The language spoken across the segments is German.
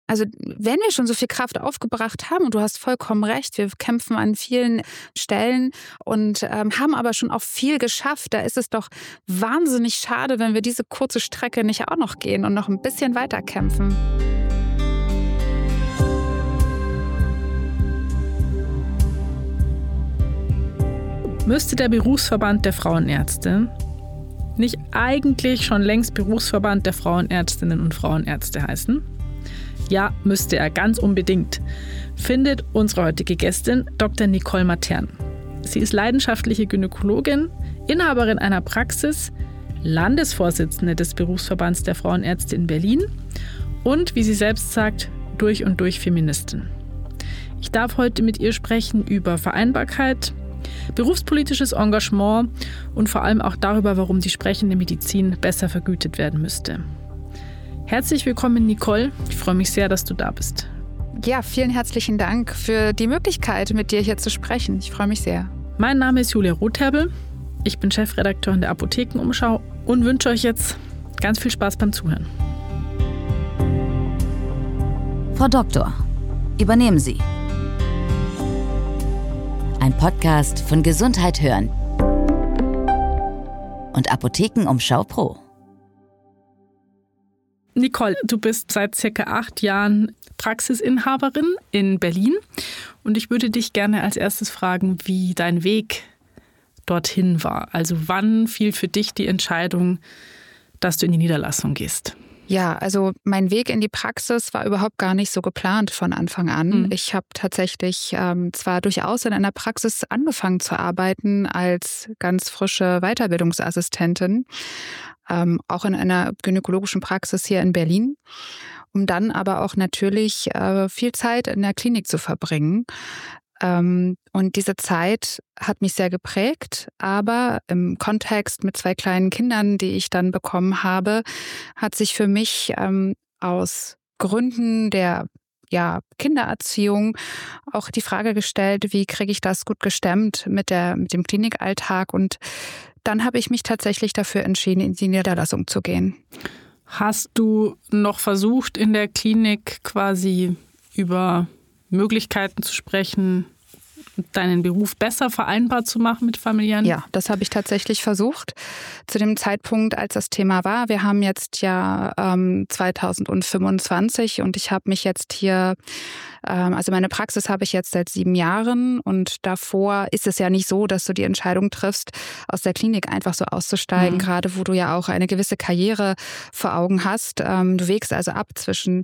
Also wenn wir schon so viel Kraft aufgebracht haben, und du hast vollkommen recht, wir kämpfen an vielen Stellen und haben aber schon auch viel geschafft, da ist es doch wahnsinnig schade, wenn wir diese kurze Strecke nicht auch noch gehen und noch ein bisschen weiter kämpfen. Müsste der Berufsverband der Frauenärzte nicht eigentlich schon längst Berufsverband der Frauenärztinnen und Frauenärzte heißen? Ja, müsste er ganz unbedingt, findet unsere heutige Gästin Dr. Nicole Matern. Sie ist leidenschaftliche Gynäkologin, Inhaberin einer Praxis, Landesvorsitzende des Berufsverbands der Frauenärzte in Berlin und, wie sie selbst sagt, durch und durch Feministin. Ich darf heute mit ihr sprechen über Vereinbarkeit, berufspolitisches Engagement und vor allem auch darüber, warum die sprechende Medizin besser vergütet werden müsste. Herzlich willkommen, Nicole. Ich freue mich sehr, dass du da bist. Ja, vielen herzlichen Dank für die Möglichkeit, mit dir hier zu sprechen. Ich freue mich sehr. Mein Name ist Julia Rotherbel. Ich bin Chefredakteurin der Apothekenumschau und wünsche euch jetzt ganz viel Spaß beim Zuhören. Frau Doktor, übernehmen Sie. Ein Podcast von Gesundheit hören und Apothekenumschau Pro. Nicole, du bist seit circa 8 Jahren Praxisinhaberin in Berlin und ich würde dich gerne als erstes fragen, wie dein Weg dorthin war. Also wann fiel für dich die Entscheidung, dass du in die Niederlassung gehst? Ja, also mein Weg in die Praxis war überhaupt gar nicht so geplant von Anfang an. Ich habe tatsächlich zwar durchaus in einer Praxis angefangen zu arbeiten als ganz frische Weiterbildungsassistentin, auch in einer gynäkologischen Praxis hier in Berlin, um dann aber auch natürlich viel Zeit in der Klinik zu verbringen. Und diese Zeit hat mich sehr geprägt, aber im Kontext mit 2 kleinen Kindern, die ich dann bekommen habe, hat sich für mich aus Gründen der Kindererziehung auch die Frage gestellt, wie kriege ich das gut gestemmt mit dem Klinikalltag? Und dann habe ich mich tatsächlich dafür entschieden, in die Niederlassung zu gehen. Hast du noch versucht, in der Klinik quasi über Möglichkeiten zu sprechen, deinen Beruf besser vereinbar zu machen mit familiären? Ja, das habe ich tatsächlich versucht. Zu dem Zeitpunkt, als das Thema war, wir haben jetzt ja 2025 und ich habe mich jetzt hier, also meine Praxis habe ich jetzt seit 7 Jahren und davor ist es ja nicht so, dass du die Entscheidung triffst, aus der Klinik einfach so auszusteigen, gerade wo du ja auch eine gewisse Karriere vor Augen hast. Du wägst also ab zwischen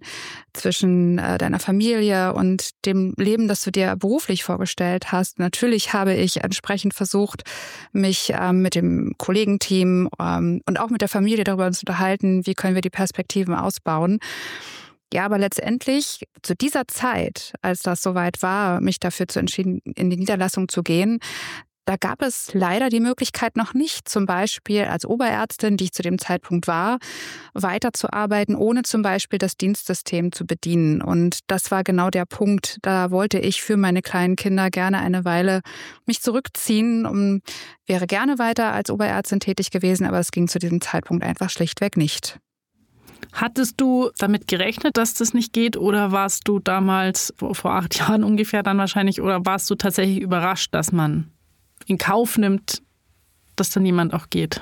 deiner Familie und dem Leben, das du dir beruflich vorgestellt hast. Natürlich habe ich entsprechend versucht, mich mit dem Kollegenteam und auch mit der Familie darüber zu unterhalten, wie können wir die Perspektiven ausbauen. Ja, aber letztendlich zu dieser Zeit, als das soweit war, mich dafür zu entschieden, in die Niederlassung zu gehen, da gab es leider die Möglichkeit noch nicht, zum Beispiel als Oberärztin, die ich zu dem Zeitpunkt war, weiterzuarbeiten, ohne zum Beispiel das Dienstsystem zu bedienen. Und das war genau der Punkt. Da wollte ich für meine kleinen Kinder gerne eine Weile mich zurückziehen, wäre gerne weiter als Oberärztin tätig gewesen, aber es ging zu diesem Zeitpunkt einfach schlichtweg nicht. Hattest du damit gerechnet, dass das nicht geht oder warst du damals, vor 8 Jahren ungefähr dann wahrscheinlich, oder warst du tatsächlich überrascht, dass man in Kauf nimmt, dass dann jemand auch geht?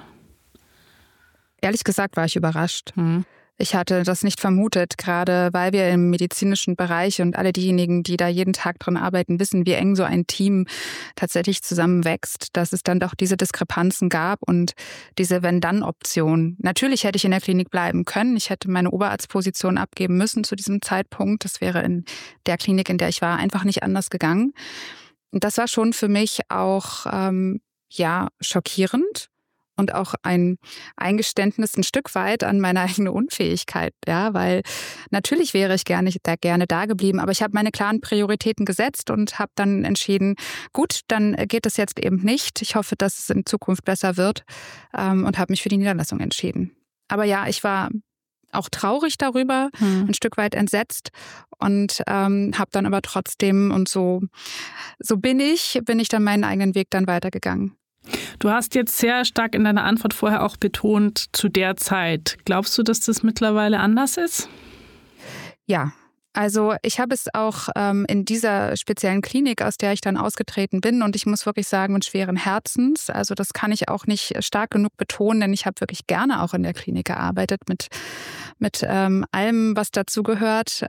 Ehrlich gesagt war ich überrascht. Ich hatte das nicht vermutet, gerade weil wir im medizinischen Bereich und alle diejenigen, die da jeden Tag dran arbeiten, wissen, wie eng so ein Team tatsächlich zusammenwächst, dass es dann doch diese Diskrepanzen gab und diese Wenn-Dann-Option. Natürlich hätte ich in der Klinik bleiben können. Ich hätte meine Oberarztposition abgeben müssen zu diesem Zeitpunkt. Das wäre in der Klinik, in der ich war, einfach nicht anders gegangen. Und das war schon für mich auch schockierend. Und auch ein Eingeständnis ein Stück weit an meine eigene Unfähigkeit, ja, weil natürlich wäre ich gerne da geblieben, aber ich habe meine klaren Prioritäten gesetzt und habe dann entschieden, gut, dann geht es jetzt eben nicht. Ich hoffe, dass es in Zukunft besser wird und habe mich für die Niederlassung entschieden. Aber ja, ich war auch traurig darüber, ein Stück weit entsetzt und habe dann aber trotzdem und so bin ich dann meinen eigenen Weg dann weitergegangen. Du hast jetzt sehr stark in deiner Antwort vorher auch betont, zu der Zeit. Glaubst du, dass das mittlerweile anders ist? Ja, Also ich habe es auch in dieser speziellen Klinik, aus der ich dann ausgetreten bin, und ich muss wirklich sagen, mit schweren Herzens. Also das kann ich auch nicht stark genug betonen, denn ich habe wirklich gerne auch in der Klinik gearbeitet mit allem, was dazu gehört.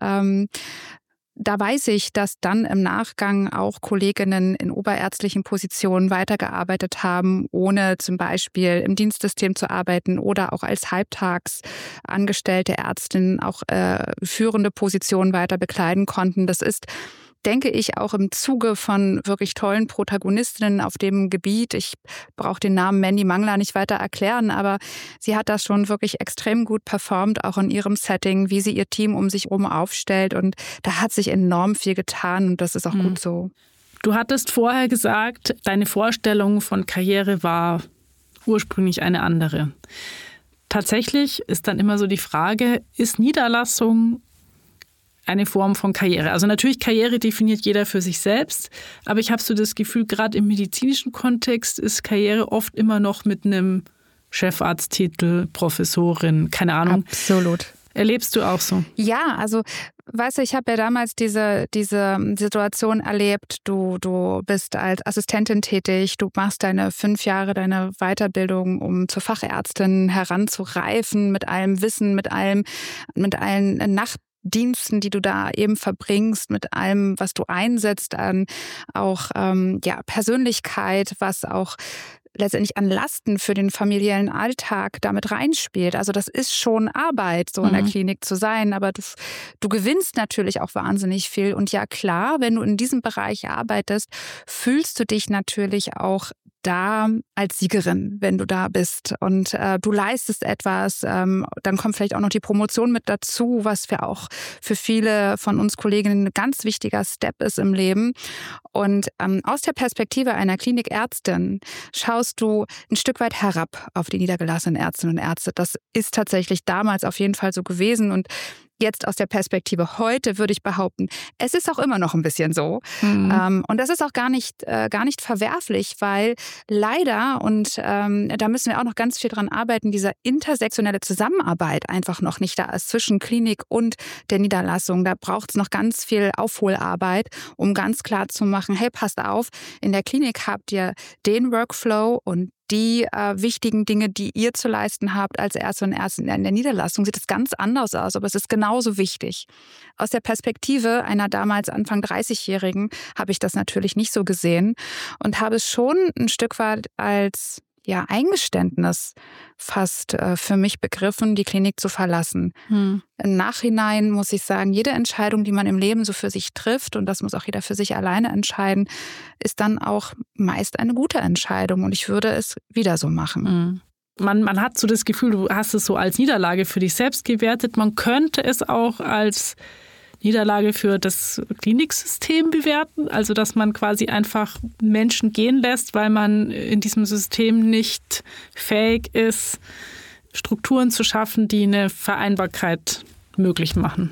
Da weiß ich, dass dann im Nachgang auch Kolleginnen in oberärztlichen Positionen weitergearbeitet haben, ohne zum Beispiel im Dienstsystem zu arbeiten oder auch als halbtags angestellte Ärztin auch führende Positionen weiter bekleiden konnten. Das ist, denke ich, auch im Zuge von wirklich tollen Protagonistinnen auf dem Gebiet. Ich brauche den Namen Mandy Mangler nicht weiter erklären, aber sie hat das schon wirklich extrem gut performt, auch in ihrem Setting, wie sie ihr Team um sich herum aufstellt. Und da hat sich enorm viel getan und das ist auch gut so. Du hattest vorher gesagt, deine Vorstellung von Karriere war ursprünglich eine andere. Tatsächlich ist dann immer so die Frage, ist Niederlassung eine Form von Karriere? Also natürlich, Karriere definiert jeder für sich selbst, aber ich habe so das Gefühl, gerade im medizinischen Kontext ist Karriere oft immer noch mit einem Chefarzttitel, Professorin, keine Ahnung. Absolut. Erlebst du auch so? Ja, also weißt du, ich habe ja damals diese Situation erlebt, du bist als Assistentin tätig, du machst deine 5 Jahre, deine Weiterbildung, um zur Fachärztin heranzureifen, mit allem Wissen, mit allen Nachtdiensten, die du da eben verbringst, mit allem, was du einsetzt an auch Persönlichkeit, was auch letztendlich an Lasten für den familiären Alltag damit reinspielt. Also das ist schon Arbeit, so in der Klinik zu sein, aber du gewinnst natürlich auch wahnsinnig viel. Und ja klar, wenn du in diesem Bereich arbeitest, fühlst du dich natürlich auch da als Siegerin, wenn du da bist und du leistest etwas, dann kommt vielleicht auch noch die Promotion mit dazu, was auch für viele von uns Kolleginnen ein ganz wichtiger Step ist im Leben. Und aus der Perspektive einer Klinikärztin schaust du ein Stück weit herab auf die niedergelassenen Ärztinnen und Ärzte. Das ist tatsächlich damals auf jeden Fall so gewesen und jetzt aus der Perspektive heute würde ich behaupten, es ist auch immer noch ein bisschen so. Und das ist auch gar nicht verwerflich, weil leider, und da müssen wir auch noch ganz viel dran arbeiten, diese intersektionelle Zusammenarbeit einfach noch nicht da ist zwischen Klinik und der Niederlassung. Da braucht es noch ganz viel Aufholarbeit, um ganz klar zu machen, hey, passt auf, in der Klinik habt ihr den Workflow und die wichtigen Dinge, die ihr zu leisten habt als Ärzte und Ärzte in der Niederlassung, sieht es ganz anders aus, aber es ist genauso wichtig. Aus der Perspektive einer damals Anfang 30-Jährigen habe ich das natürlich nicht so gesehen und habe es schon ein Stück weit als Eingeständnis fast für mich begriffen, die Klinik zu verlassen. Im Nachhinein muss ich sagen, jede Entscheidung, die man im Leben so für sich trifft, und das muss auch jeder für sich alleine entscheiden, ist dann auch meist eine gute Entscheidung und ich würde es wieder so machen. Man hat so das Gefühl, du hast es so als Niederlage für dich selbst gewertet. Man könnte es auch als Niederlage für das Kliniksystem bewerten, also dass man quasi einfach Menschen gehen lässt, weil man in diesem System nicht fähig ist, Strukturen zu schaffen, die eine Vereinbarkeit möglich machen.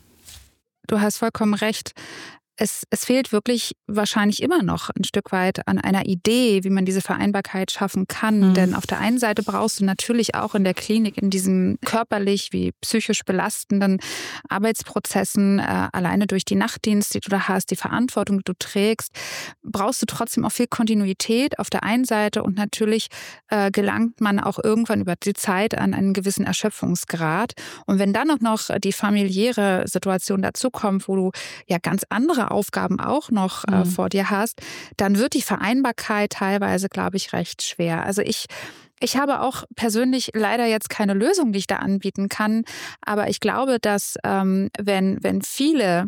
Du hast vollkommen recht. Es fehlt wirklich wahrscheinlich immer noch ein Stück weit an einer Idee, wie man diese Vereinbarkeit schaffen kann. Denn auf der einen Seite brauchst du natürlich auch in der Klinik, in diesen körperlich wie psychisch belastenden Arbeitsprozessen, alleine durch die Nachtdienste, die du da hast, die Verantwortung, die du trägst, brauchst du trotzdem auch viel Kontinuität auf der einen Seite und natürlich gelangt man auch irgendwann über die Zeit an einen gewissen Erschöpfungsgrad. Und wenn dann auch noch die familiäre Situation dazukommt, wo du ja ganz andere Aufgaben auch noch vor dir hast, dann wird die Vereinbarkeit teilweise, glaube ich, recht schwer. Also ich habe auch persönlich leider jetzt keine Lösung, die ich da anbieten kann. Aber ich glaube, dass wenn viele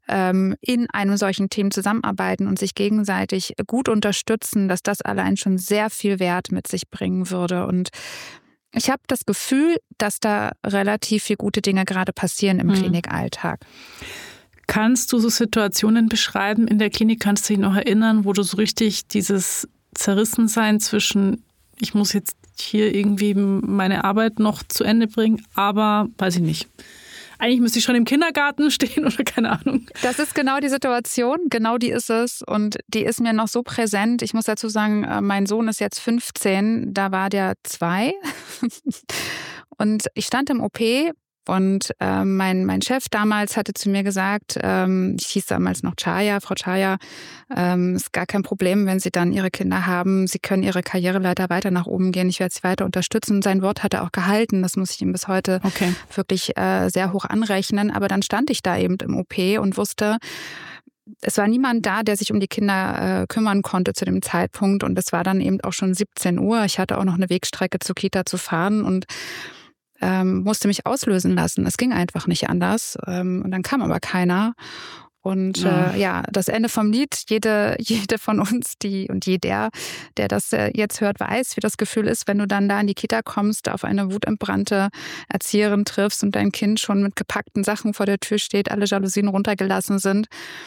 in einem solchen Team zusammenarbeiten und sich gegenseitig gut unterstützen, dass das allein schon sehr viel Wert mit sich bringen würde. Und ich habe das Gefühl, dass da relativ viele gute Dinge gerade passieren im Klinikalltag. Kannst du so Situationen beschreiben in der Klinik, kannst du dich noch erinnern, wo du so richtig dieses Zerrissensein zwischen, ich muss jetzt hier irgendwie meine Arbeit noch zu Ende bringen, aber weiß ich nicht. Eigentlich müsste ich schon im Kindergarten stehen oder keine Ahnung. Das ist genau die Situation, genau die ist es und die ist mir noch so präsent. Ich muss dazu sagen, mein Sohn ist jetzt 15, da war der 2 und ich stand im OP Und mein Chef damals hatte zu mir gesagt, ich hieß damals noch Chaya, Frau Chaya, ist gar kein Problem, wenn Sie dann Ihre Kinder haben. Sie können Ihre Karriereleiter weiter nach oben gehen. Ich werde Sie weiter unterstützen. Sein Wort hat er auch gehalten. Das muss ich ihm bis heute wirklich sehr hoch anrechnen. Aber dann stand ich da eben im OP und wusste, es war niemand da, der sich um die Kinder kümmern konnte zu dem Zeitpunkt. Und es war dann eben auch schon 17 Uhr. Ich hatte auch noch eine Wegstrecke zur Kita zu fahren und musste mich auslösen lassen. Es ging einfach nicht anders. Und dann kam aber keiner. Und das Ende vom Lied, jede von uns, jeder, der das jetzt hört, weiß, wie das Gefühl ist, wenn du dann da in die Kita kommst, auf eine wutentbrannte Erzieherin triffst und dein Kind schon mit gepackten Sachen vor der Tür steht, alle Jalousien runtergelassen sind.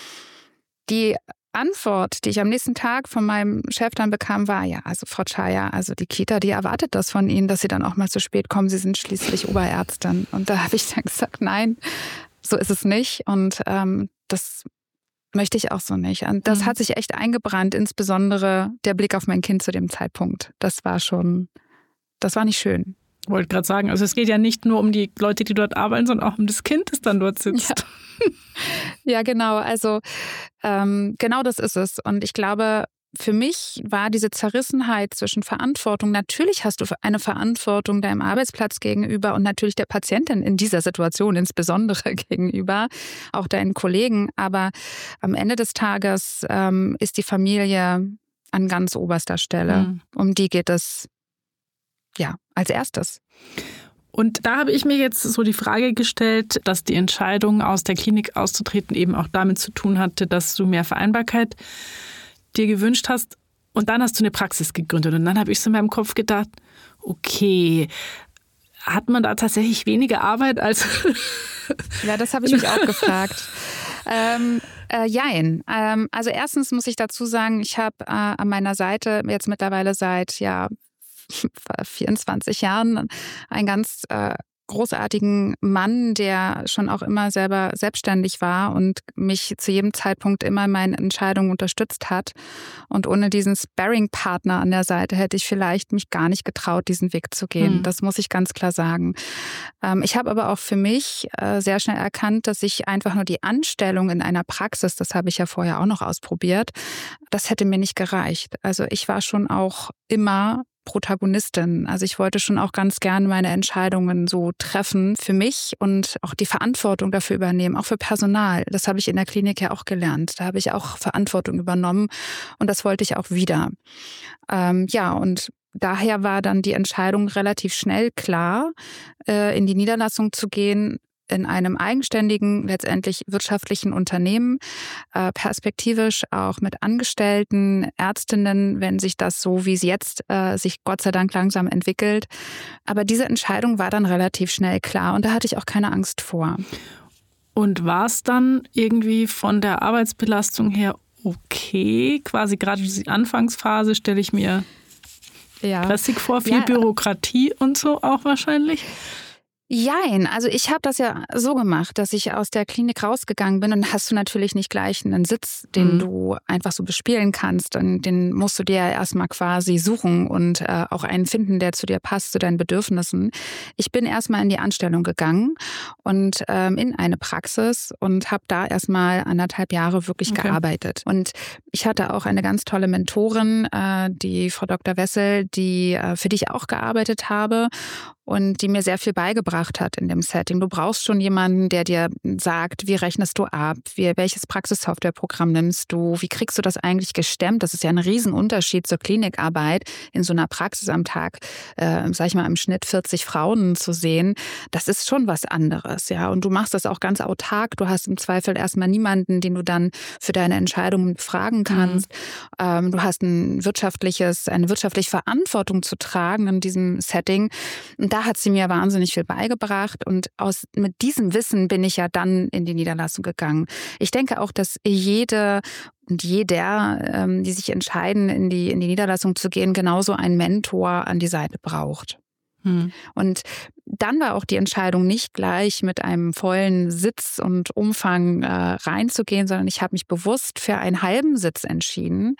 Die Antwort, die ich am nächsten Tag von meinem Chef dann bekam, war, ja, also Frau Chaya, also die Kita, die erwartet das von Ihnen, dass Sie dann auch mal zu spät kommen. Sie sind schließlich Oberärztin. Und da habe ich dann gesagt, nein, so ist es nicht. Und das möchte ich auch so nicht. Und das hat sich echt eingebrannt, insbesondere der Blick auf mein Kind zu dem Zeitpunkt. Das war nicht schön. Ich wollte gerade sagen, also es geht ja nicht nur um die Leute, die dort arbeiten, sondern auch um das Kind, das dann dort sitzt. Ja, genau. Also genau das ist es. Und ich glaube, für mich war diese Zerrissenheit zwischen Verantwortung, natürlich hast du eine Verantwortung deinem Arbeitsplatz gegenüber und natürlich der Patientin in dieser Situation insbesondere gegenüber, auch deinen Kollegen. Aber am Ende des Tages ist die Familie an ganz oberster Stelle. Um die geht es als erstes. Und da habe ich mir jetzt so die Frage gestellt, dass die Entscheidung, aus der Klinik auszutreten, eben auch damit zu tun hatte, dass du mehr Vereinbarkeit dir gewünscht hast. Und dann hast du eine Praxis gegründet. Und dann habe ich so in meinem Kopf gedacht, okay, hat man da tatsächlich weniger Arbeit als... Ja, das habe ich mich auch gefragt. Jein. Also erstens muss ich dazu sagen, ich habe an meiner Seite jetzt mittlerweile seit 24 Jahren einen ganz großartigen Mann, der schon auch immer selber selbstständig war und mich zu jedem Zeitpunkt immer in meinen Entscheidungen unterstützt hat. Und ohne diesen Sparring-Partner an der Seite hätte ich vielleicht mich gar nicht getraut, diesen Weg zu gehen. Das muss ich ganz klar sagen. Ich habe aber auch für mich sehr schnell erkannt, dass ich einfach nur die Anstellung in einer Praxis, das habe ich ja vorher auch noch ausprobiert, das hätte mir nicht gereicht. Also ich war schon auch immer Protagonistin. Also ich wollte schon auch ganz gerne meine Entscheidungen so treffen für mich und auch die Verantwortung dafür übernehmen, auch für Personal. Das habe ich in der Klinik ja auch gelernt. Da habe ich auch Verantwortung übernommen und das wollte ich auch wieder. Und daher war dann die Entscheidung relativ schnell klar, in die Niederlassung zu gehen, in einem eigenständigen, letztendlich wirtschaftlichen Unternehmen, perspektivisch auch mit Angestellten, Ärztinnen, wenn sich das so, wie es jetzt sich Gott sei Dank langsam entwickelt. Aber diese Entscheidung war dann relativ schnell klar und da hatte ich auch keine Angst vor. Und war es dann irgendwie von der Arbeitsbelastung her okay? Quasi gerade die Anfangsphase stelle ich mir stressig vor, viel Bürokratie und so auch wahrscheinlich. Jein, also ich habe das ja so gemacht, dass ich aus der Klinik rausgegangen bin und hast du natürlich nicht gleich einen Sitz, den du einfach so bespielen kannst. Und den musst du dir ja erstmal quasi suchen und auch einen finden, der zu dir passt, zu deinen Bedürfnissen. Ich bin erstmal in die Anstellung gegangen und in eine Praxis und habe da erstmal 1,5 Jahre wirklich gearbeitet. Und ich hatte auch eine ganz tolle Mentorin, die Frau Dr. Wessel, für die ich auch gearbeitet habe. Und die mir sehr viel beigebracht hat in dem Setting. Du brauchst schon jemanden, der dir sagt, wie rechnest du ab, welches Praxissoftwareprogramm nimmst du, wie kriegst du das eigentlich gestemmt? Das ist ja ein Riesenunterschied zur Klinikarbeit, in so einer Praxis am Tag, sag ich mal, im Schnitt 40 Frauen zu sehen. Das ist schon was anderes, ja. Und du machst das auch ganz autark. Du hast im Zweifel erstmal niemanden, den du dann für deine Entscheidungen befragen kannst. Du hast eine wirtschaftliche Verantwortung zu tragen in diesem Setting. Und da hat sie mir wahnsinnig viel beigebracht und mit diesem Wissen bin ich ja dann in die Niederlassung gegangen. Ich denke auch, dass jede und jeder, die sich entscheiden, in die Niederlassung zu gehen, genauso einen Mentor an die Seite braucht. Und dann war auch die Entscheidung nicht gleich mit einem vollen Sitz und Umfang reinzugehen, sondern ich habe mich bewusst für einen halben Sitz entschieden.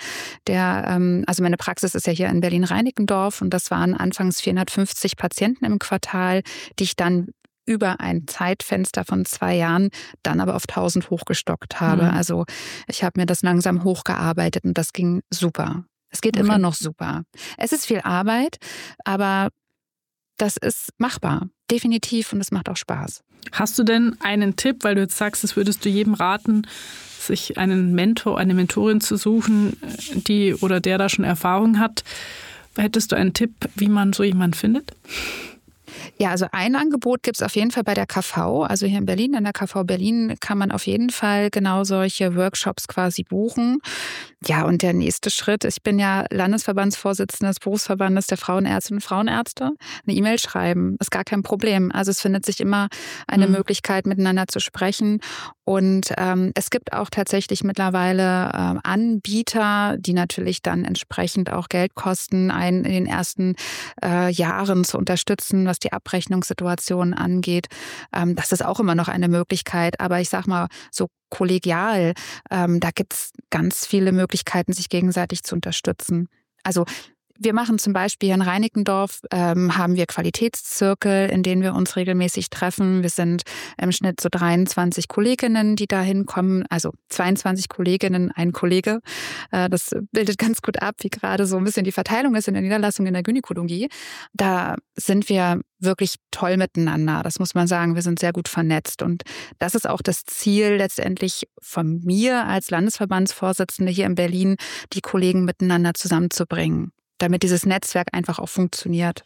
Also meine Praxis ist ja hier in Berlin-Reinickendorf und das waren anfangs 450 Patienten im Quartal, die ich dann über ein Zeitfenster von 2 Jahren dann aber auf 1000 hochgestockt habe. Also ich habe mir das langsam hochgearbeitet und das ging super. Es geht immer noch super. Es ist viel Arbeit, aber das ist machbar, definitiv, und es macht auch Spaß. Hast du denn einen Tipp, weil du jetzt sagst, das würdest du jedem raten, sich einen Mentor, eine Mentorin zu suchen, die oder der da schon Erfahrung hat? Hättest du einen Tipp, wie man so jemanden findet? Ja, also ein Angebot gibt es auf jeden Fall bei der KV. Also hier in Berlin, in der KV Berlin kann man auf jeden Fall genau solche Workshops quasi buchen. Ja, und der nächste Schritt, ich bin ja Landesverbandsvorsitzende des Berufsverbandes der Frauenärztinnen und Frauenärzte, eine E-Mail schreiben, ist gar kein Problem. Also es findet sich immer eine Möglichkeit, miteinander zu sprechen. Und es gibt auch tatsächlich mittlerweile Anbieter, die natürlich dann entsprechend auch Geld kosten, einen in den ersten Jahren zu unterstützen, was die Abrechnungssituation angeht. Das ist auch immer noch eine Möglichkeit. Aber ich sag mal, so kollegial, da gibt's ganz viele Möglichkeiten, sich gegenseitig zu unterstützen. Also wir machen zum Beispiel hier in Reinickendorf, haben wir Qualitätszirkel, in denen wir uns regelmäßig treffen. Wir sind im Schnitt so 23 Kolleginnen, die da hinkommen, also 22 Kolleginnen, ein Kollege. Das bildet ganz gut ab, wie gerade so ein bisschen die Verteilung ist in der Niederlassung in der Gynäkologie. Da sind wir wirklich toll miteinander, das muss man sagen. Wir sind sehr gut vernetzt und das ist auch das Ziel letztendlich von mir als Landesverbandsvorsitzende hier in Berlin, die Kollegen miteinander zusammenzubringen, damit dieses Netzwerk einfach auch funktioniert.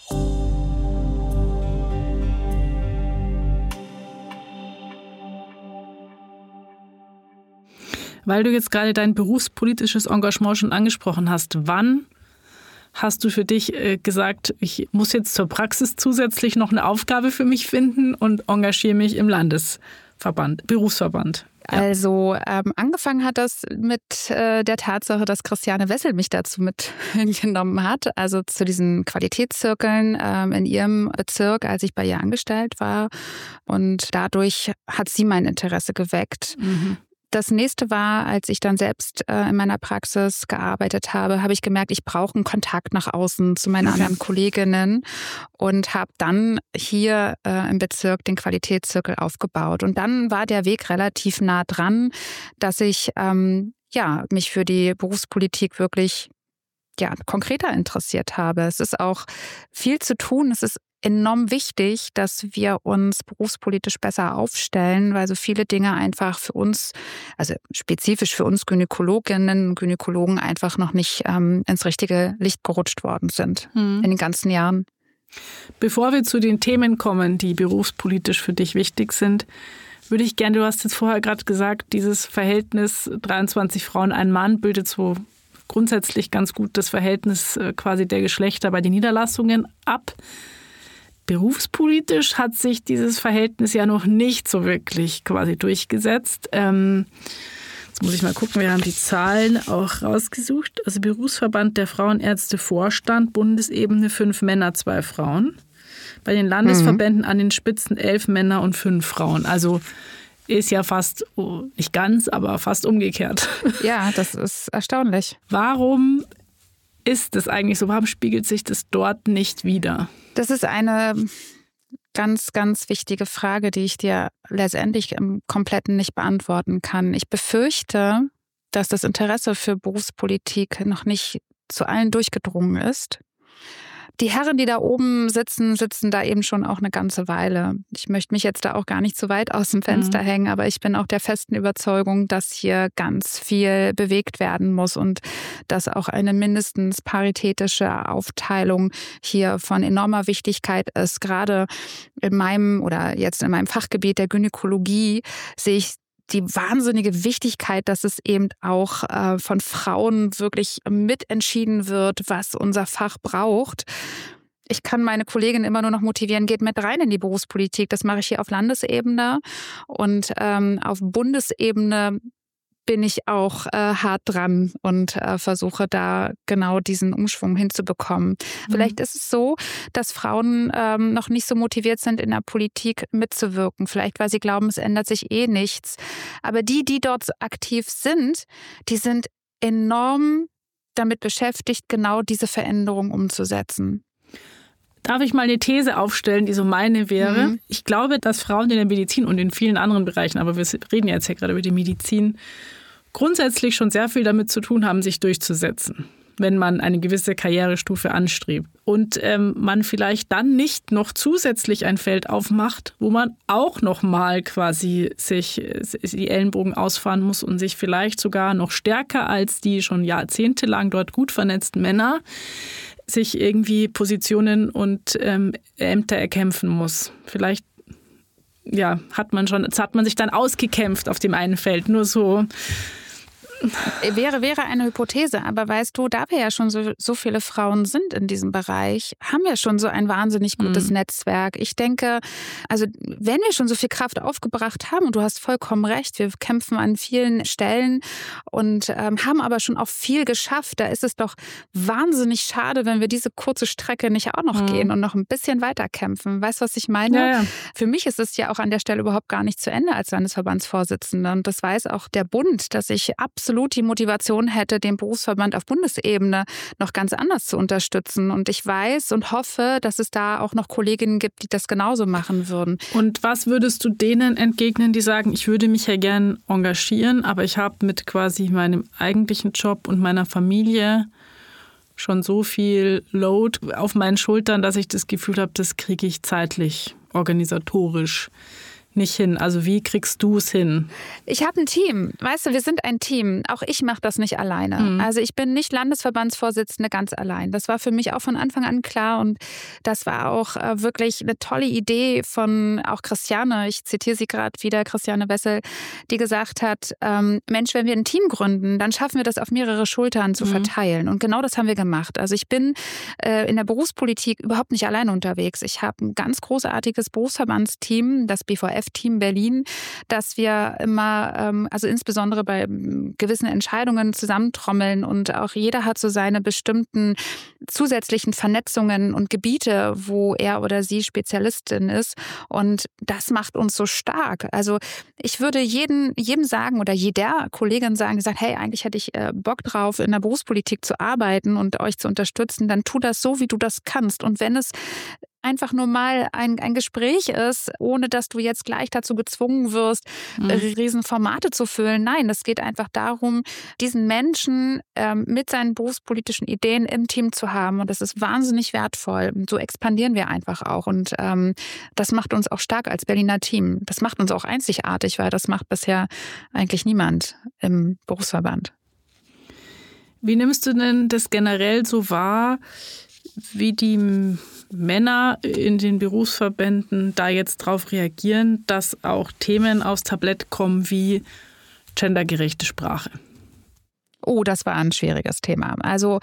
Weil du jetzt gerade dein berufspolitisches Engagement schon angesprochen hast, wann hast du für dich gesagt, ich muss jetzt zur Praxis zusätzlich noch eine Aufgabe für mich finden und engagiere mich im Landesverband, Berufsverband? Ja. Also angefangen hat das mit der Tatsache, dass Christiane Wessel mich dazu mitgenommen hat, also zu diesen Qualitätszirkeln in ihrem Bezirk, als ich bei ihr angestellt war. Und dadurch hat sie mein Interesse geweckt. Das nächste war, als ich dann selbst in meiner Praxis gearbeitet habe, habe ich gemerkt, ich brauche einen Kontakt nach außen zu meinen anderen Kolleginnen und habe dann hier im Bezirk den Qualitätszirkel aufgebaut. Und dann war der Weg relativ nah dran, dass ich mich für die Berufspolitik wirklich konkreter interessiert habe. Es ist auch viel zu tun. Es ist enorm wichtig, dass wir uns berufspolitisch besser aufstellen, weil so viele Dinge einfach für uns, also spezifisch für uns Gynäkologinnen und Gynäkologen einfach noch nicht ins richtige Licht gerutscht worden sind in den ganzen Jahren. Bevor wir zu den Themen kommen, die berufspolitisch für dich wichtig sind, würde ich gerne, du hast jetzt vorher gerade gesagt, dieses Verhältnis 23 Frauen, ein Mann bildet so grundsätzlich ganz gut das Verhältnis quasi der Geschlechter bei den Niederlassungen ab. Berufspolitisch hat sich dieses Verhältnis ja noch nicht so wirklich quasi durchgesetzt. Jetzt muss ich mal gucken, wir haben die Zahlen auch rausgesucht. Also Berufsverband der Frauenärzte Vorstand, Bundesebene 5 Männer, 2 Frauen. Bei den Landesverbänden an den Spitzen 11 Männer und 5 Frauen. Also ist ja fast, nicht ganz, aber fast umgekehrt. Ja, das ist erstaunlich. Warum ist es eigentlich so? Warum spiegelt sich das dort nicht wider? Das ist eine ganz, ganz wichtige Frage, die ich dir letztendlich im Kompletten nicht beantworten kann. Ich befürchte, dass das Interesse für Berufspolitik noch nicht zu allen durchgedrungen ist. Die Herren, die da oben sitzen da eben schon auch eine ganze Weile. Ich möchte mich jetzt da auch gar nicht zu weit aus dem Fenster hängen, aber ich bin auch der festen Überzeugung, dass hier ganz viel bewegt werden muss und dass auch eine mindestens paritätische Aufteilung hier von enormer Wichtigkeit ist. Gerade in meinem Fachgebiet der Gynäkologie sehe ich die wahnsinnige Wichtigkeit, dass es eben auch von Frauen wirklich mitentschieden wird, was unser Fach braucht. Ich kann meine Kollegin immer nur noch motivieren, geht mit rein in die Berufspolitik. Das mache ich hier auf Landesebene und auf Bundesebene bin ich auch hart dran und versuche da genau diesen Umschwung hinzubekommen. Vielleicht ist es so, dass Frauen noch nicht so motiviert sind, in der Politik mitzuwirken. Vielleicht, weil sie glauben, es ändert sich eh nichts. Aber die dort aktiv sind, die sind enorm damit beschäftigt, genau diese Veränderung umzusetzen. Darf ich mal eine These aufstellen, die so meine wäre? Mhm. Ich glaube, dass Frauen in der Medizin und in vielen anderen Bereichen, aber wir reden jetzt ja gerade über die Medizin, grundsätzlich schon sehr viel damit zu tun haben, sich durchzusetzen, wenn man eine gewisse Karrierestufe anstrebt. Und man vielleicht dann nicht noch zusätzlich ein Feld aufmacht, wo man auch noch mal quasi sich die Ellenbogen ausfahren muss und sich vielleicht sogar noch stärker als die schon jahrzehntelang dort gut vernetzten Männer sich irgendwie Positionen und Ämter erkämpfen muss. Vielleicht hat man sich dann ausgekämpft auf dem einen Feld. Nur so. Wäre eine Hypothese, aber weißt du, da wir ja schon so viele Frauen sind in diesem Bereich, haben wir schon so ein wahnsinnig gutes Netzwerk. Ich denke, also wenn wir schon so viel Kraft aufgebracht haben, und du hast vollkommen recht, wir kämpfen an vielen Stellen und haben aber schon auch viel geschafft, da ist es doch wahnsinnig schade, wenn wir diese kurze Strecke nicht auch noch gehen und noch ein bisschen weiter kämpfen. Weißt du, was ich meine? Ja. Für mich ist es ja auch an der Stelle überhaupt gar nicht zu Ende als Landesverbandsvorsitzende und das weiß auch der Bund, dass ich absolut die Motivation hätte, den Berufsverband auf Bundesebene noch ganz anders zu unterstützen. Und ich weiß und hoffe, dass es da auch noch Kolleginnen gibt, die das genauso machen würden. Und was würdest du denen entgegnen, die sagen, ich würde mich ja gern engagieren, aber ich habe mit quasi meinem eigentlichen Job und meiner Familie schon so viel Load auf meinen Schultern, dass ich das Gefühl habe, das kriege ich zeitlich, organisatorisch nicht hin. Also wie kriegst du es hin? Ich habe ein Team. Weißt du, wir sind ein Team. Auch ich mache das nicht alleine. Also ich bin nicht Landesverbandsvorsitzende ganz allein. Das war für mich auch von Anfang an klar und das war auch wirklich eine tolle Idee von auch Christiane. Ich zitiere sie gerade wieder, Christiane Wessel, die gesagt hat, Mensch, wenn wir ein Team gründen, dann schaffen wir das auf mehrere Schultern zu verteilen. Und genau das haben wir gemacht. Also ich bin in der Berufspolitik überhaupt nicht alleine unterwegs. Ich habe ein ganz großartiges Berufsverbandsteam, das BVF Team Berlin, dass wir immer, also insbesondere bei gewissen Entscheidungen zusammentrommeln und auch jeder hat so seine bestimmten zusätzlichen Vernetzungen und Gebiete, wo er oder sie Spezialistin ist und das macht uns so stark. Also ich würde jedem sagen oder jeder Kollegin sagen, die sagt, hey, eigentlich hätte ich Bock drauf, in der Berufspolitik zu arbeiten und euch zu unterstützen, dann tu das so, wie du das kannst und wenn es einfach nur mal ein Gespräch ist, ohne dass du jetzt gleich dazu gezwungen wirst, Riesenformate zu füllen. Nein, es geht einfach darum, diesen Menschen mit seinen berufspolitischen Ideen im Team zu haben. Und das ist wahnsinnig wertvoll. Und so expandieren wir einfach auch. Und das macht uns auch stark als Berliner Team. Das macht uns auch einzigartig, weil das macht bisher eigentlich niemand im Berufsverband. Wie nimmst du denn das generell so wahr, wie die Männer in den Berufsverbänden da jetzt drauf reagieren, dass auch Themen aufs Tablett kommen wie gendergerechte Sprache? Oh, das war ein schwieriges Thema. Also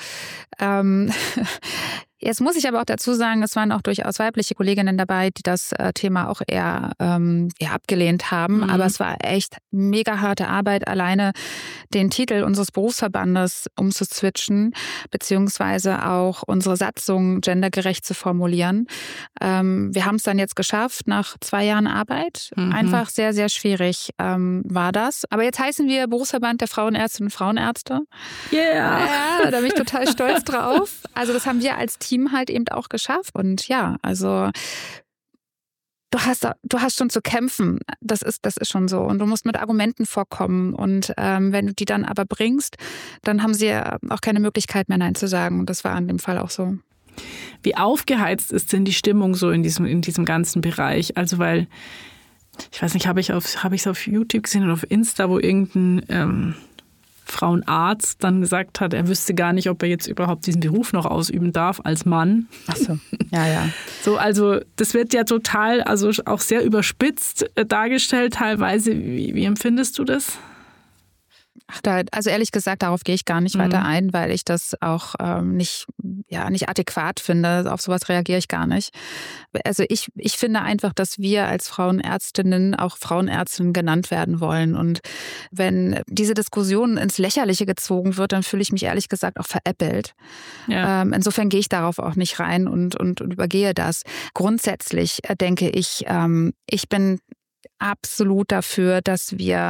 jetzt muss ich aber auch dazu sagen, es waren auch durchaus weibliche Kolleginnen dabei, die das Thema auch eher abgelehnt haben. Aber es war echt mega harte Arbeit, alleine den Titel unseres Berufsverbandes umzuswitchen, beziehungsweise auch unsere Satzung gendergerecht zu formulieren. Wir haben es dann jetzt geschafft, nach 2 Jahren Arbeit. Einfach sehr, sehr schwierig war das. Aber jetzt heißen wir Berufsverband der Frauenärztinnen und Frauenärzte. Yeah! Ja, da bin ich total stolz drauf. Also das haben wir als Team halt eben auch geschafft. Und ja, also du hast schon zu kämpfen. Das ist schon so. Und du musst mit Argumenten vorkommen. Und wenn du die dann aber bringst, dann haben sie ja auch keine Möglichkeit mehr, Nein zu sagen. Und das war in dem Fall auch so. Wie aufgeheizt ist denn die Stimmung so in diesem ganzen Bereich? Also weil, ich weiß nicht, habe ich es auf YouTube gesehen oder auf Insta, wo irgendein Frauenarzt dann gesagt hat, er wüsste gar nicht, ob er jetzt überhaupt diesen Beruf noch ausüben darf als Mann. Ach so, ja. So, also das wird ja total, also auch sehr überspitzt dargestellt teilweise. Wie empfindest du das? Also ehrlich gesagt, darauf gehe ich gar nicht weiter ein, weil ich das auch nicht adäquat finde. Auf sowas reagiere ich gar nicht. Also ich finde einfach, dass wir als Frauenärztinnen auch Frauenärztinnen genannt werden wollen. Und wenn diese Diskussion ins Lächerliche gezogen wird, dann fühle ich mich ehrlich gesagt auch veräppelt. Ja. Insofern gehe ich darauf auch nicht rein und übergehe das. Grundsätzlich denke ich, ich bin absolut dafür, dass wir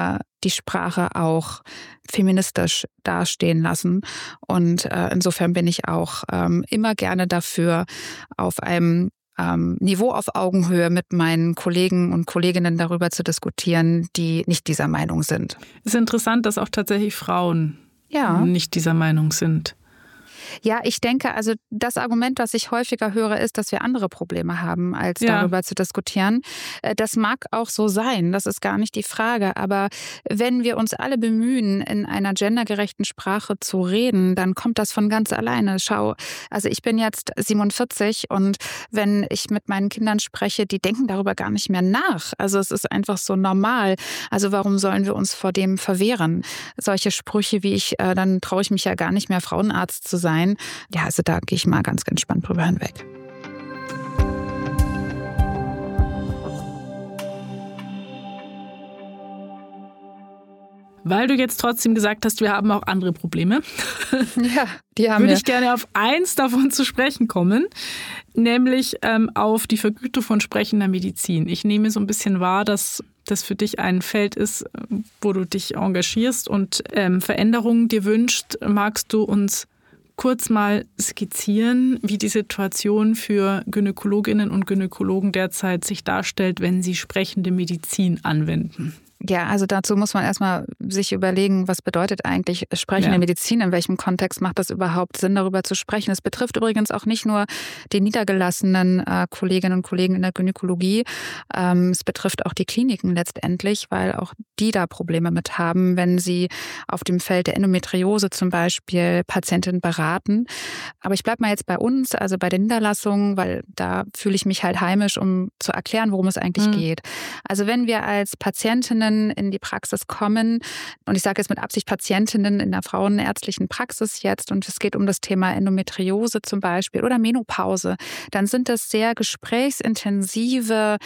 die Sprache auch feministisch dastehen lassen. Und insofern bin ich auch immer gerne dafür, auf einem Niveau auf Augenhöhe mit meinen Kollegen und Kolleginnen darüber zu diskutieren, die nicht dieser Meinung sind. Es ist interessant, dass auch tatsächlich Frauen nicht dieser Meinung sind. Ja, ich denke, also das Argument, was ich häufiger höre, ist, dass wir andere Probleme haben, als darüber zu diskutieren. Das mag auch so sein, das ist gar nicht die Frage. Aber wenn wir uns alle bemühen, in einer gendergerechten Sprache zu reden, dann kommt das von ganz alleine. Schau, also ich bin jetzt 47 und wenn ich mit meinen Kindern spreche, die denken darüber gar nicht mehr nach. Also es ist einfach so normal. Also warum sollen wir uns vor dem verwehren? Solche Sprüche wie dann traue ich mich ja gar nicht mehr, Frauenarzt zu sein. Ja, also da gehe ich mal ganz entspannt drüber hinweg. Weil du jetzt trotzdem gesagt hast, wir haben auch andere Probleme. Ja, die haben wir. Würde ich gerne auf eins davon zu sprechen kommen, nämlich auf die Vergütung von sprechender Medizin. Ich nehme so ein bisschen wahr, dass das für dich ein Feld ist, wo du dich engagierst und Veränderungen dir wünschst. Magst du uns kurz mal skizzieren, wie die Situation für Gynäkologinnen und Gynäkologen derzeit sich darstellt, wenn sie sprechende Medizin anwenden? Ja, also dazu muss man erstmal sich überlegen, was bedeutet eigentlich sprechende Medizin, in welchem Kontext macht das überhaupt Sinn, darüber zu sprechen. Es betrifft übrigens auch nicht nur die niedergelassenen Kolleginnen und Kollegen in der Gynäkologie, es betrifft auch die Kliniken letztendlich, weil auch die da Probleme mit haben, wenn sie auf dem Feld der Endometriose zum Beispiel Patientinnen beraten. Aber ich bleibe mal jetzt bei uns, also bei den Niederlassungen, weil da fühle ich mich halt heimisch, um zu erklären, worum es eigentlich geht. Also wenn wir als Patientinnen in die Praxis kommen, und ich sage jetzt mit Absicht Patientinnen in der frauenärztlichen Praxis jetzt, und es geht um das Thema Endometriose zum Beispiel oder Menopause, dann sind das sehr gesprächsintensive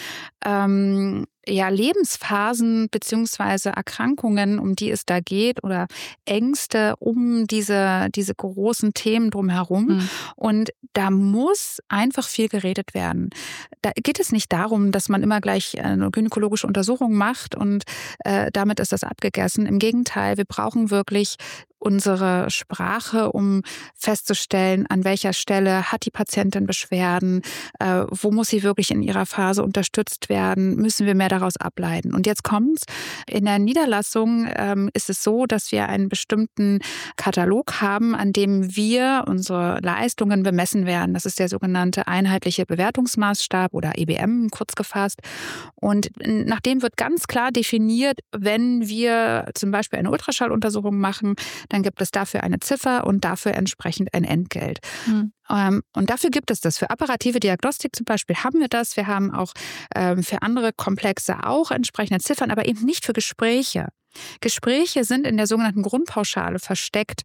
Lebensphasen beziehungsweise Erkrankungen, um die es da geht, oder Ängste um diese großen Themen drumherum. Und da muss einfach viel geredet werden. Da geht es nicht darum, dass man immer gleich eine gynäkologische Untersuchung macht und damit ist das abgegessen. Im Gegenteil, wir brauchen wirklich unsere Sprache, um festzustellen, an welcher Stelle hat die Patientin Beschwerden, wo muss sie wirklich in ihrer Phase unterstützt werden, müssen wir mehr daraus ableiten. Und jetzt kommt's. In der Niederlassung ist es so, dass wir einen bestimmten Katalog haben, an dem wir unsere Leistungen bemessen werden. Das ist der sogenannte einheitliche Bewertungsmaßstab oder EBM kurz gefasst. Und nach dem wird ganz klar definiert, wenn wir zum Beispiel eine Ultraschalluntersuchung machen, dann gibt es dafür eine Ziffer und dafür entsprechend ein Entgelt. Und dafür gibt es das. Für apparative Diagnostik zum Beispiel haben wir das. Wir haben auch für andere Komplexe auch entsprechende Ziffern, aber eben nicht für Gespräche. Gespräche sind in der sogenannten Grundpauschale versteckt.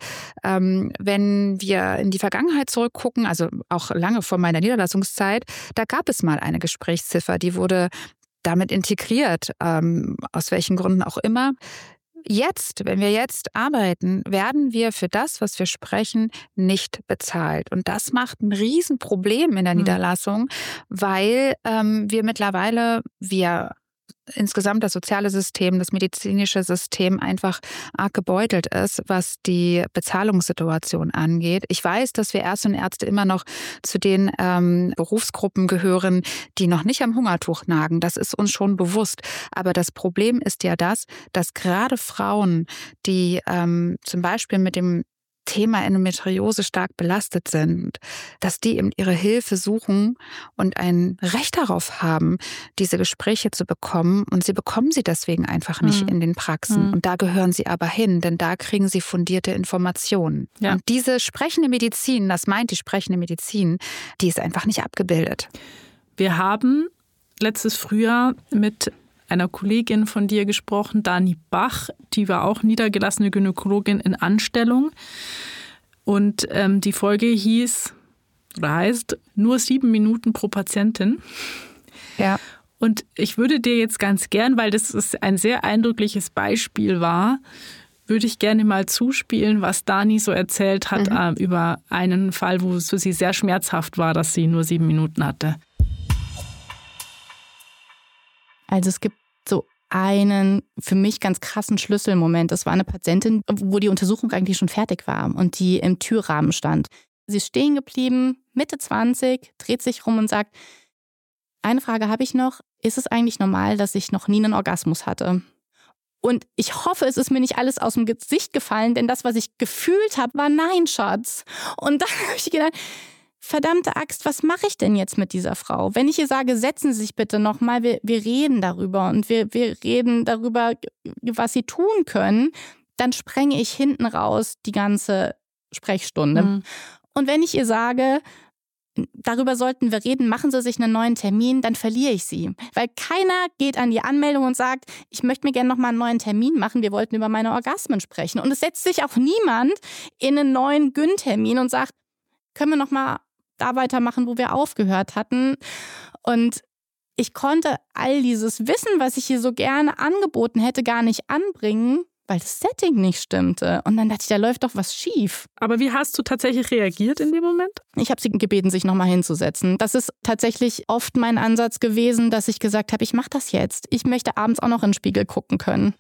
Wenn wir in die Vergangenheit zurückgucken, also auch lange vor meiner Niederlassungszeit, da gab es mal eine Gesprächsziffer, die wurde damit integriert, aus welchen Gründen auch immer. Jetzt, wenn wir jetzt arbeiten, werden wir für das, was wir sprechen, nicht bezahlt. Und das macht ein Riesenproblem in der Niederlassung, weil wir mittlerweile, insgesamt das soziale System, das medizinische System einfach arg gebeutelt ist, was die Bezahlungssituation angeht. Ich weiß, dass wir Ärzte und Ärzte immer noch zu den Berufsgruppen gehören, die noch nicht am Hungertuch nagen. Das ist uns schon bewusst. Aber das Problem ist ja das, dass gerade Frauen, die zum Beispiel mit dem Thema Endometriose stark belastet sind, dass die eben ihre Hilfe suchen und ein Recht darauf haben, diese Gespräche zu bekommen. Und sie bekommen sie deswegen einfach nicht in den Praxen. Und da gehören sie aber hin, denn da kriegen sie fundierte Informationen. Ja. Und diese sprechende Medizin, das meint die sprechende Medizin, die ist einfach nicht abgebildet. Wir haben letztes Frühjahr mit einer Kollegin von dir gesprochen, Dani Bach, die war auch niedergelassene Gynäkologin in Anstellung. Und die Folge heißt nur 7 Minuten pro Patientin. Ja. Und ich würde dir jetzt ganz gern, weil das ein sehr eindrückliches Beispiel war, würde ich gerne mal zuspielen, was Dani so erzählt hat über einen Fall, wo es für sie sehr schmerzhaft war, dass sie nur 7 Minuten hatte. Also es gibt so einen für mich ganz krassen Schlüsselmoment. Das war eine Patientin, wo die Untersuchung eigentlich schon fertig war und die im Türrahmen stand. Sie ist stehen geblieben, Mitte 20, dreht sich rum und sagt, eine Frage habe ich noch, ist es eigentlich normal, dass ich noch nie einen Orgasmus hatte? Und ich hoffe, es ist mir nicht alles aus dem Gesicht gefallen, denn das, was ich gefühlt habe, war nein, Schatz. Und dann habe ich gedacht, verdammte Axt, was mache ich denn jetzt mit dieser Frau? Wenn ich ihr sage, setzen Sie sich bitte nochmal, wir reden darüber und wir reden darüber, was Sie tun können, dann sprenge ich hinten raus die ganze Sprechstunde. Mhm. Und wenn ich ihr sage, darüber sollten wir reden, machen Sie sich einen neuen Termin, dann verliere ich sie. Weil keiner geht an die Anmeldung und sagt, ich möchte mir gerne nochmal einen neuen Termin machen, wir wollten über meine Orgasmen sprechen. Und es setzt sich auch niemand in einen neuen Gyn-Termin und sagt, können wir nochmal da weitermachen, wo wir aufgehört hatten. Und ich konnte all dieses Wissen, was ich hier so gerne angeboten hätte, gar nicht anbringen, weil das Setting nicht stimmte. Und dann dachte ich, da läuft doch was schief. Aber wie hast du tatsächlich reagiert in dem Moment? Ich habe sie gebeten, sich nochmal hinzusetzen. Das ist tatsächlich oft mein Ansatz gewesen, dass ich gesagt habe, ich mache das jetzt. Ich möchte abends auch noch in den Spiegel gucken können.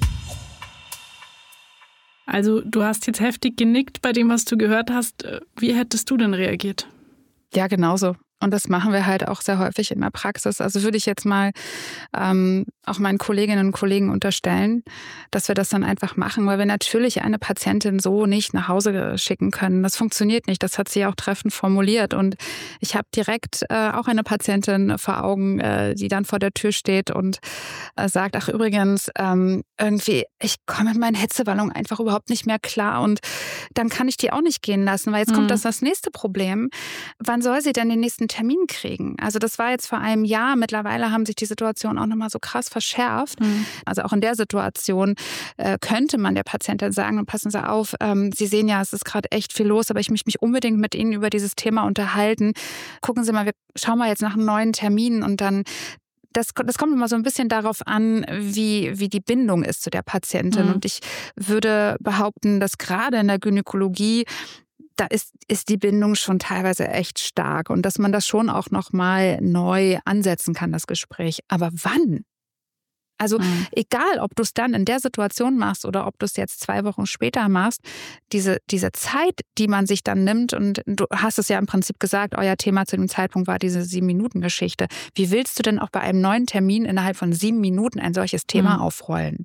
Also du hast jetzt heftig genickt bei dem, was du gehört hast. Wie hättest du denn reagiert? Ja, genauso. Und das machen wir halt auch sehr häufig in der Praxis. Also würde ich jetzt mal auch meinen Kolleginnen und Kollegen unterstellen, dass wir das dann einfach machen, weil wir natürlich eine Patientin so nicht nach Hause schicken können. Das funktioniert nicht. Das hat sie auch treffend formuliert. Und ich habe direkt auch eine Patientin vor Augen, die dann vor der Tür steht und sagt, ach übrigens, irgendwie, ich komme mit meinen Hitzewallungen einfach überhaupt nicht mehr klar. Und dann kann ich die auch nicht gehen lassen, weil jetzt kommt das nächste Problem. Wann soll sie denn den nächsten Termin kriegen? Also das war jetzt vor einem Jahr. Mittlerweile haben sich die Situationen auch nochmal so krass verschärft. Also auch in der Situation könnte man der Patientin sagen, und passen Sie auf, Sie sehen ja, es ist gerade echt viel los, aber ich möchte mich unbedingt mit Ihnen über dieses Thema unterhalten. Gucken Sie mal, wir schauen mal jetzt nach einem neuen Termin und dann das kommt immer so ein bisschen darauf an, wie die Bindung ist zu der Patientin. Und ich würde behaupten, dass gerade in der Gynäkologie da ist die Bindung schon teilweise echt stark und dass man das schon auch nochmal neu ansetzen kann, das Gespräch. Aber wann? Also egal, ob du es dann in der Situation machst oder ob du es jetzt 2 Wochen später machst, diese Zeit, die man sich dann nimmt, und du hast es ja im Prinzip gesagt, euer Thema zu dem Zeitpunkt war diese 7-Minuten-Geschichte. Wie willst du denn auch bei einem neuen Termin innerhalb von 7 Minuten ein solches Thema aufrollen?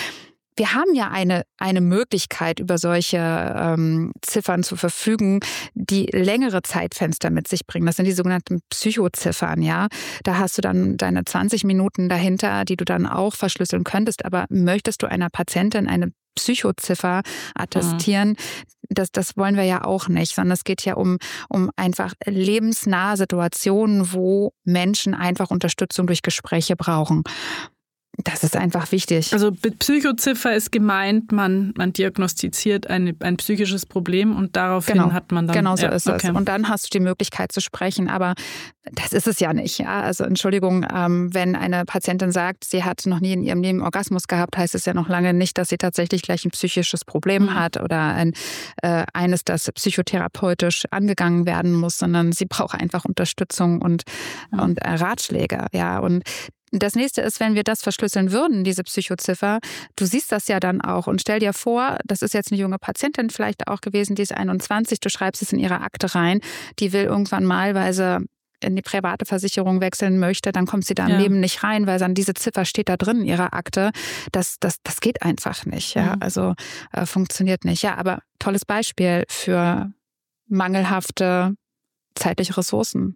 Wir haben ja eine Möglichkeit, über solche Ziffern zu verfügen, die längere Zeitfenster mit sich bringen. Das sind die sogenannten Psychoziffern, ja. Da hast du dann deine 20 Minuten dahinter, die du dann auch verschlüsseln könntest. Aber möchtest du einer Patientin eine Psychoziffer attestieren? Das wollen wir ja auch nicht, sondern es geht ja um einfach lebensnahe Situationen, wo Menschen einfach Unterstützung durch Gespräche brauchen. Das ist einfach wichtig. Also mit Psychoziffer ist gemeint, man diagnostiziert ein psychisches Problem und daraufhin hat man dann... Genau so ist es. Und dann hast du die Möglichkeit zu sprechen. Aber das ist es ja nicht. Ja? Also Entschuldigung, wenn eine Patientin sagt, sie hat noch nie in ihrem Leben Orgasmus gehabt, heißt es ja noch lange nicht, dass sie tatsächlich gleich ein psychisches Problem hat oder eines, das psychotherapeutisch angegangen werden muss, sondern sie braucht einfach Unterstützung und Ratschläge. Ja? Und das nächste ist, wenn wir das verschlüsseln würden, diese Psychoziffer, du siehst das ja dann auch und stell dir vor, das ist jetzt eine junge Patientin vielleicht auch gewesen, die ist 21, du schreibst es in ihre Akte rein, die will irgendwann mal, weil sie in die private Versicherung wechseln möchte, dann kommt sie da im Leben nicht rein, weil dann diese Ziffer steht da drin in ihrer Akte. Das geht einfach nicht. Ja? Also funktioniert nicht. Ja, aber tolles Beispiel für mangelhafte zeitliche Ressourcen.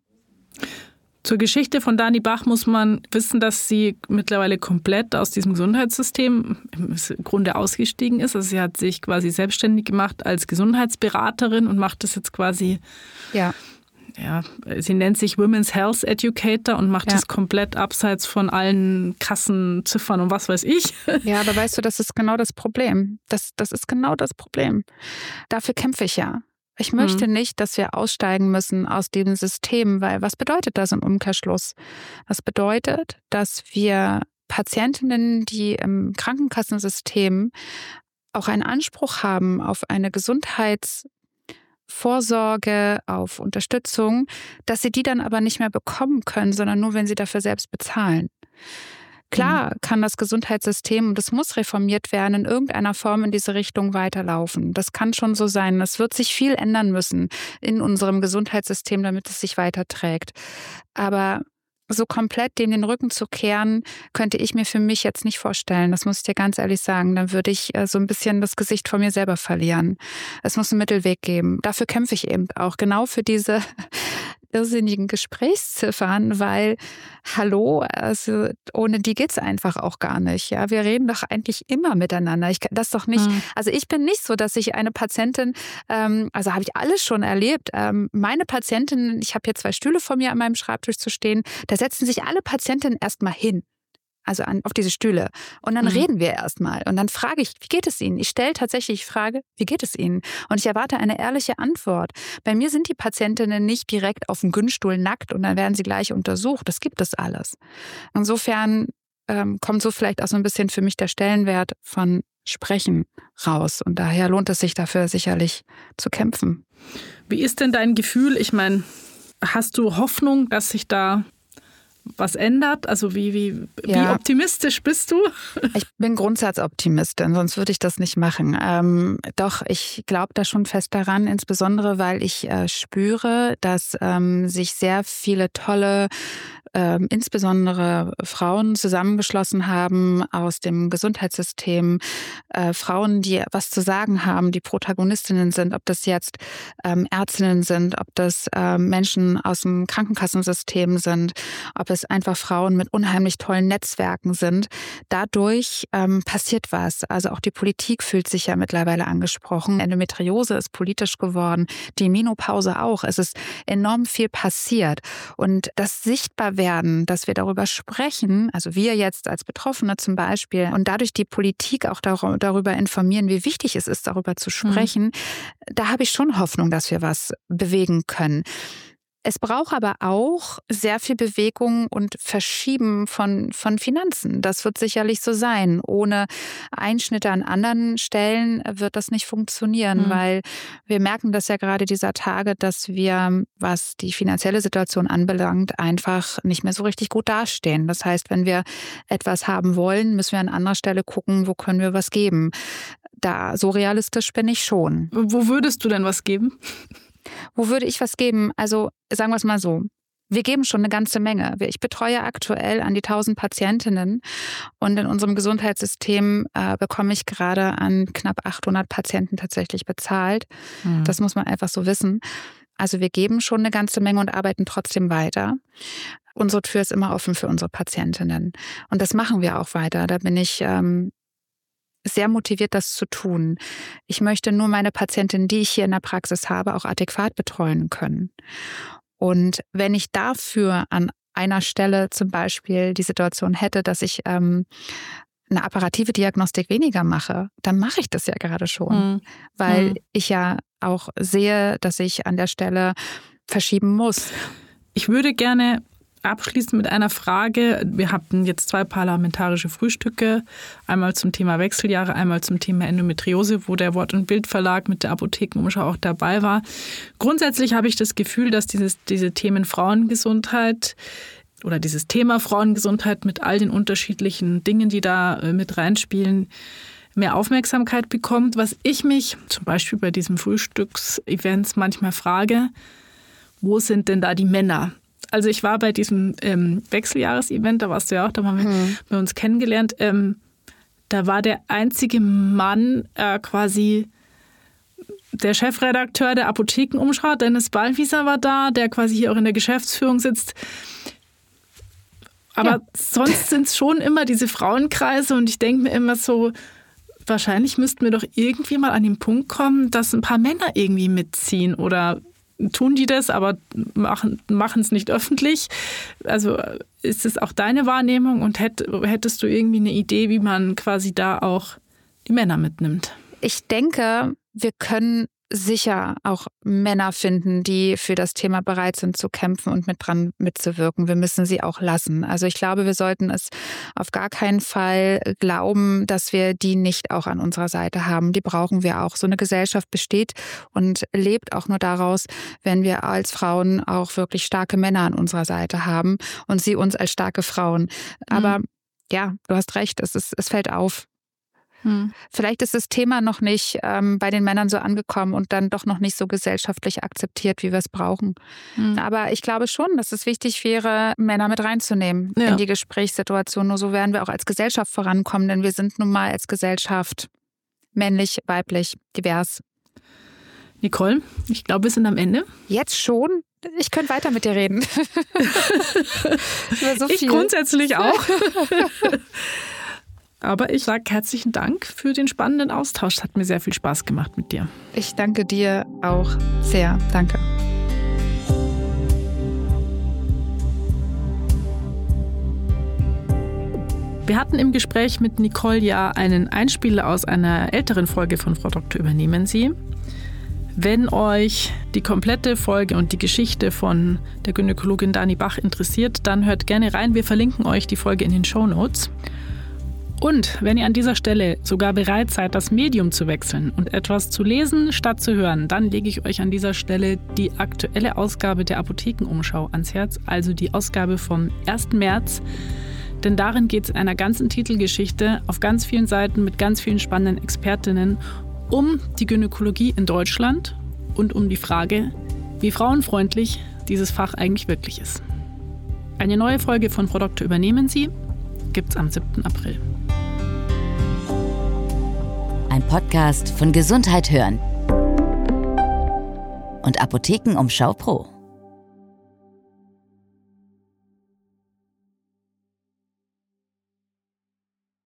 Zur Geschichte von Dani Bach muss man wissen, dass sie mittlerweile komplett aus diesem Gesundheitssystem im Grunde ausgestiegen ist. Also sie hat sich quasi selbstständig gemacht als Gesundheitsberaterin und macht das jetzt quasi, sie nennt sich Women's Health Educator und macht das komplett abseits von allen Kassenziffern und was weiß ich. Ja, aber weißt du, das ist genau das Problem. Das ist genau das Problem. Dafür kämpfe ich ja. Ich möchte nicht, dass wir aussteigen müssen aus dem System, weil was bedeutet das im Umkehrschluss? Das bedeutet, dass wir Patientinnen, die im Krankenkassensystem auch einen Anspruch haben auf eine Gesundheitsvorsorge, auf Unterstützung, dass sie die dann aber nicht mehr bekommen können, sondern nur, wenn sie dafür selbst bezahlen. Klar kann das Gesundheitssystem, und das muss reformiert werden, in irgendeiner Form in diese Richtung weiterlaufen. Das kann schon so sein. Es wird sich viel ändern müssen in unserem Gesundheitssystem, damit es sich weiterträgt. Aber so komplett dem den Rücken zu kehren, könnte ich mir für mich jetzt nicht vorstellen. Das muss ich dir ganz ehrlich sagen. Dann würde ich so ein bisschen das Gesicht vor mir selber verlieren. Es muss einen Mittelweg geben. Dafür kämpfe ich eben auch. Genau für diese irrsinnigen Gesprächsziffern, weil, also ohne die geht's einfach auch gar nicht. Ja, wir reden doch eigentlich immer miteinander. Das doch nicht. Also ich bin nicht so, dass ich eine Patientin, also habe ich alles schon erlebt. Meine Patientin, ich habe hier 2 Stühle vor mir an meinem Schreibtisch zu stehen, da setzen sich alle Patientinnen erstmal hin. Also auf diese Stühle. Und dann reden wir erstmal. Und dann frage ich, wie geht es Ihnen? Ich stelle tatsächlich die Frage, wie geht es Ihnen? Und ich erwarte eine ehrliche Antwort. Bei mir sind die Patientinnen nicht direkt auf dem Gynstuhl nackt und dann werden sie gleich untersucht. Das gibt es alles. Insofern kommt so vielleicht auch so ein bisschen für mich der Stellenwert von Sprechen raus. Und daher lohnt es sich dafür sicherlich zu kämpfen. Wie ist denn dein Gefühl? Ich meine, hast du Hoffnung, dass sich da was ändert? Also wie optimistisch bist du? Ich bin Grundsatzoptimistin, sonst würde ich das nicht machen. Doch, ich glaube da schon fest daran, insbesondere weil ich spüre, dass sich sehr viele tolle insbesondere Frauen zusammengeschlossen haben aus dem Gesundheitssystem, Frauen, die was zu sagen haben, die Protagonistinnen sind, ob das jetzt Ärztinnen sind, ob das Menschen aus dem Krankenkassensystem sind, ob es einfach Frauen mit unheimlich tollen Netzwerken sind. Dadurch passiert was. Also auch die Politik fühlt sich ja mittlerweile angesprochen. Endometriose ist politisch geworden, die Menopause auch. Es ist enorm viel passiert. Und das Sichtbarwerden, dass wir darüber sprechen, also wir jetzt als Betroffene zum Beispiel, und dadurch die Politik auch darüber informieren, wie wichtig es ist, darüber zu sprechen, da habe ich schon Hoffnung, dass wir was bewegen können. Es braucht aber auch sehr viel Bewegung und Verschieben von Finanzen. Das wird sicherlich so sein. Ohne Einschnitte an anderen Stellen wird das nicht funktionieren, weil wir merken das ja gerade dieser Tage, dass wir, was die finanzielle Situation anbelangt, einfach nicht mehr so richtig gut dastehen. Das heißt, wenn wir etwas haben wollen, müssen wir an anderer Stelle gucken, wo können wir was geben. Da, so realistisch bin ich schon. Wo würdest du denn was geben? Wo würde ich was geben? Also sagen wir es mal so. Wir geben schon eine ganze Menge. Ich betreue aktuell an die 1000 Patientinnen und in unserem Gesundheitssystem bekomme ich gerade an knapp 800 Patienten tatsächlich bezahlt. Das muss man einfach so wissen. Also wir geben schon eine ganze Menge und arbeiten trotzdem weiter. Unsere Tür ist immer offen für unsere Patientinnen. Und das machen wir auch weiter. Da bin ich sehr motiviert, das zu tun. Ich möchte nur meine Patientin, die ich hier in der Praxis habe, auch adäquat betreuen können. Und wenn ich dafür an einer Stelle zum Beispiel die Situation hätte, dass ich eine apparative Diagnostik weniger mache, dann mache ich das ja gerade schon. Weil ich ja auch sehe, dass ich an der Stelle verschieben muss. Ich würde gerne abschließen mit einer Frage. Wir hatten jetzt 2 parlamentarische Frühstücke, einmal zum Thema Wechseljahre, einmal zum Thema Endometriose, wo der Wort- und Bildverlag mit der Apothekenumschau auch dabei war. Grundsätzlich habe ich das Gefühl, dass diese Themen Frauengesundheit oder dieses Thema Frauengesundheit mit all den unterschiedlichen Dingen, die da mit reinspielen, mehr Aufmerksamkeit bekommt. Was ich mich zum Beispiel bei diesen Frühstücksevents manchmal frage, wo sind denn da die Männer? Also ich war bei diesem Wechseljahresevent, da warst du ja auch, da haben wir uns kennengelernt. Da war der einzige Mann quasi der Chefredakteur der Apothekenumschau, Dennis Ballwieser war da, der quasi hier auch in der Geschäftsführung sitzt. Aber sonst sind es schon immer diese Frauenkreise und ich denke mir immer so, wahrscheinlich müssten wir doch irgendwie mal an den Punkt kommen, dass ein paar Männer irgendwie mitziehen oder tun die das, aber machen es nicht öffentlich. Also ist es auch deine Wahrnehmung und hättest du irgendwie eine Idee, wie man quasi da auch die Männer mitnimmt? Ich denke, wir können sicher auch Männer finden, die für das Thema bereit sind zu kämpfen und dran mitzuwirken. Wir müssen sie auch lassen. Also ich glaube, wir sollten es auf gar keinen Fall glauben, dass wir die nicht auch an unserer Seite haben. Die brauchen wir auch. So eine Gesellschaft besteht und lebt auch nur daraus, wenn wir als Frauen auch wirklich starke Männer an unserer Seite haben und sie uns als starke Frauen. Aber ja, du hast recht, es fällt auf. Vielleicht ist das Thema noch nicht bei den Männern so angekommen und dann doch noch nicht so gesellschaftlich akzeptiert, wie wir es brauchen. Aber ich glaube schon, dass es wichtig wäre, Männer mit reinzunehmen in die Gesprächssituation. Nur so werden wir auch als Gesellschaft vorankommen, denn wir sind nun mal als Gesellschaft männlich, weiblich, divers. Nicole, ich glaube, wir sind am Ende. Jetzt schon? Ich könnte weiter mit dir reden. So ich grundsätzlich auch. Aber ich sage herzlichen Dank für den spannenden Austausch. Es hat mir sehr viel Spaß gemacht mit dir. Ich danke dir auch sehr. Danke. Wir hatten im Gespräch mit Nicole ja einen Einspieler aus einer älteren Folge von Frau Doktor, übernehmen Sie. Wenn euch die komplette Folge und die Geschichte von der Gynäkologin Dani Bach interessiert, dann hört gerne rein. Wir verlinken euch die Folge in den Shownotes. Und wenn ihr an dieser Stelle sogar bereit seid, das Medium zu wechseln und etwas zu lesen statt zu hören, dann lege ich euch an dieser Stelle die aktuelle Ausgabe der Apothekenumschau ans Herz, also die Ausgabe vom 1. März. Denn darin geht es in einer ganzen Titelgeschichte auf ganz vielen Seiten mit ganz vielen spannenden Expertinnen um die Gynäkologie in Deutschland und um die Frage, wie frauenfreundlich dieses Fach eigentlich wirklich ist. Eine neue Folge von Frau Doktor, übernehmen Sie gibt's am 7. April. Ein Podcast von Gesundheit hören und Apothekenumschau Pro.